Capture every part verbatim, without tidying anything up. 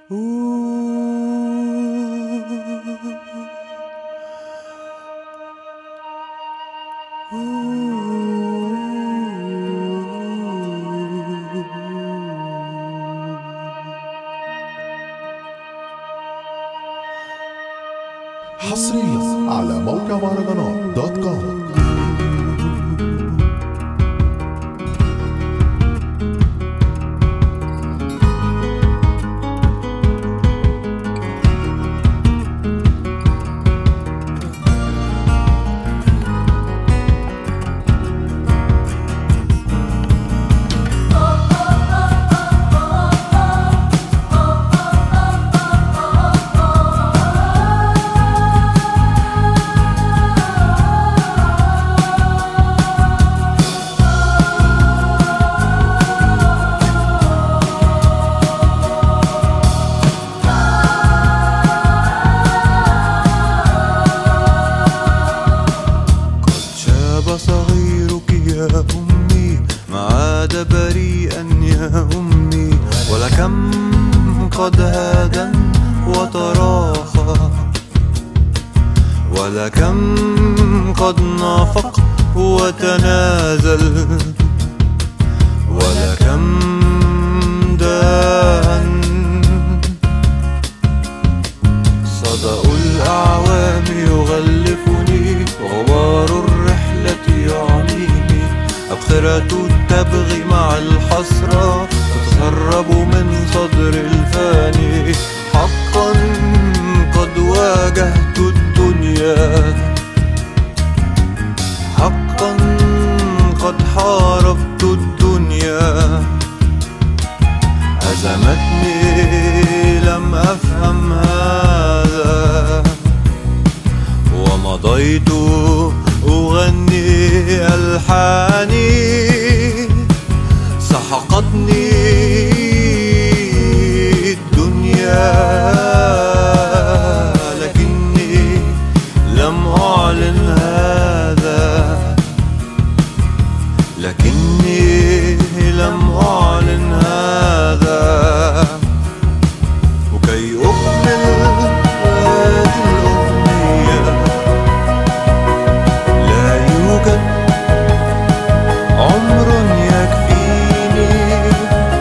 حصريا على موقع مهرجانات دوت كوم. صغيرك يا أمي ما عاد بريئا يا أمي، ولكم قد هادا وتراخى، ولكم قد نافق وتنازل، ولكم دان صدأ الأعوام يغلفني، غبار الرحلة يعنيني، أبخرة تبغي مع الحسرة تتسرب من صدر الفاني. حقا قد واجهت الدنيا، حقا قد حاربت الدنيا، هزمتني لم أفهم هذا، ومضيت أغني ألحاني، سحقتني الدنيا لكني لم أعلن هذا، لكني لم أعلن هذا. وكي أكمل هذه الأغنية لا يوجد عمر يكفيني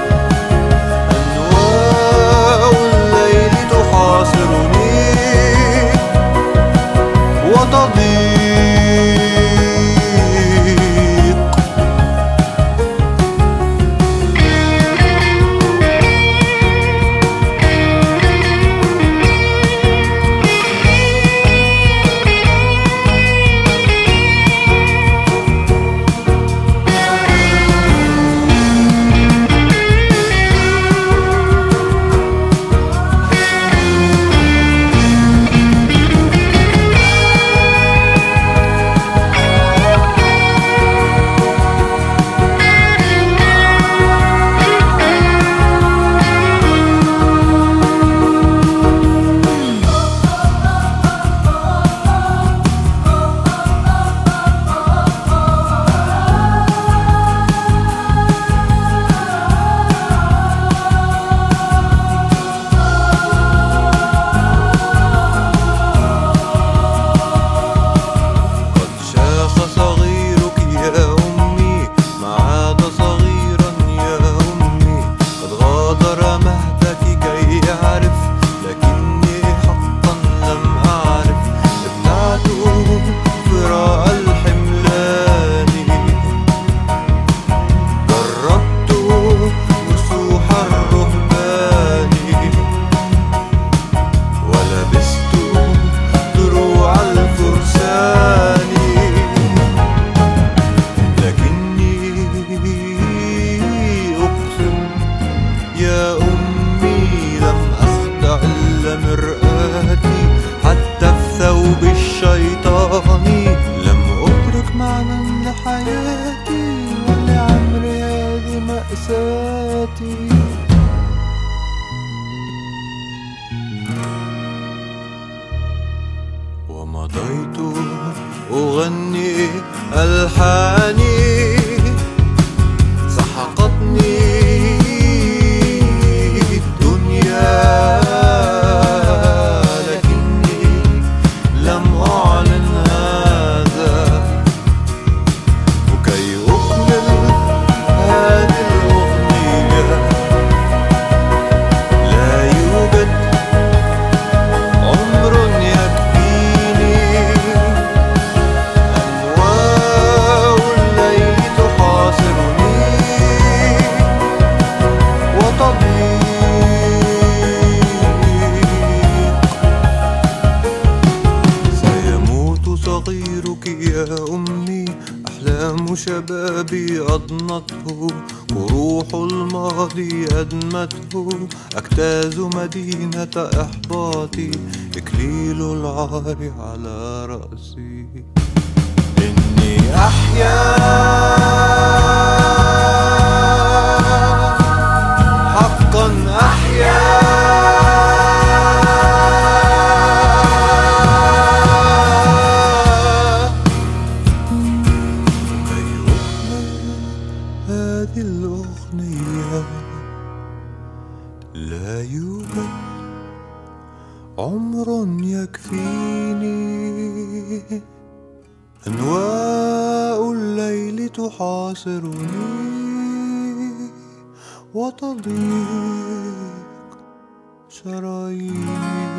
بابي أضنته، جروح الماضي أدمته، أجتاز مدينة إحباطي، إكليل العار على رأسي. إني أحيا حقا أحيا هذه الأغنية. لا يوجد عمر يكفيني، أنواء الليل تحاصرني وتضيق شراييني.